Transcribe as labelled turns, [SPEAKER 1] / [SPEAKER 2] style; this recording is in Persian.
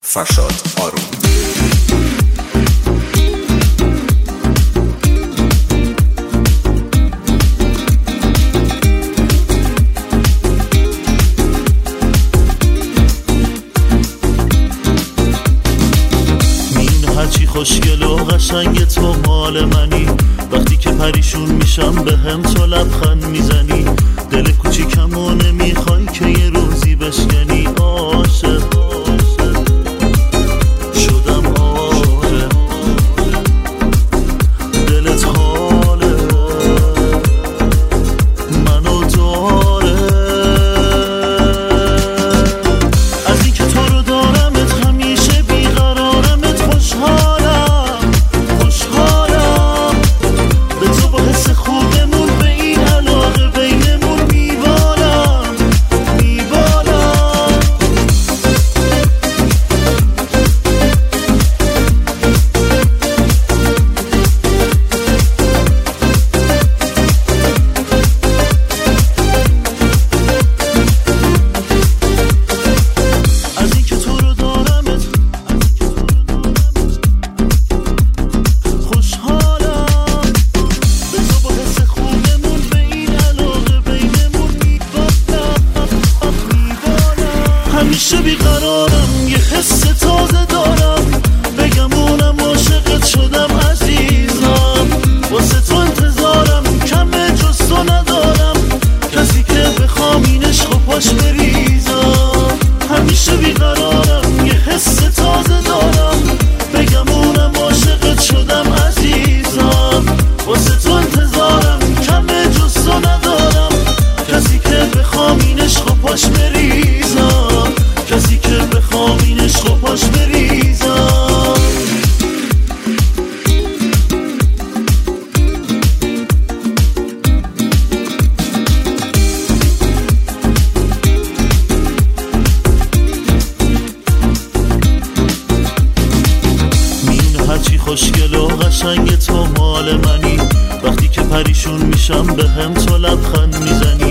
[SPEAKER 1] فرشاد آروم.
[SPEAKER 2] هرچی خوشگل و قشنگ تو مال منی، وقتی که پریشون میشم به هم تو لبخند میزنی، دل کوچیکمو نمیخوای که یه روزی بشکنی. عاشق شدم آره، دلت حاله منو داره، از این که تو رو دارمت همیشه بیقرارمت، خوشحالم به تو با حس خوبمون، به این علاقه بینمون میبالم. از این که تو رو دارمت خوشحالم، به تو با حس خوبمون، به این علاقه بینمون میبالم. همیشه بیقرارم، یه حس تازه دارم، بگم اونم عاشقت شدم عزیزم، واسه تو انتظارم، کمه جز تو ندارم، کسی که بخوام این عشق و پاش بریزم. همیشه بیقرارم، یه حس تازه دارم، بگم اونم عاشقت شدم عزیزم، واسه تو انتظارم، کمه جز تو ندارم، کسی که بخوام این عشق و پاش بریزم، کسی که بخوام این عشق و پاش بریزم. هرچی خوشگل و قشنگ تو مال منی، وقتی که پریشون میشم به هم تو لبخند میزنی،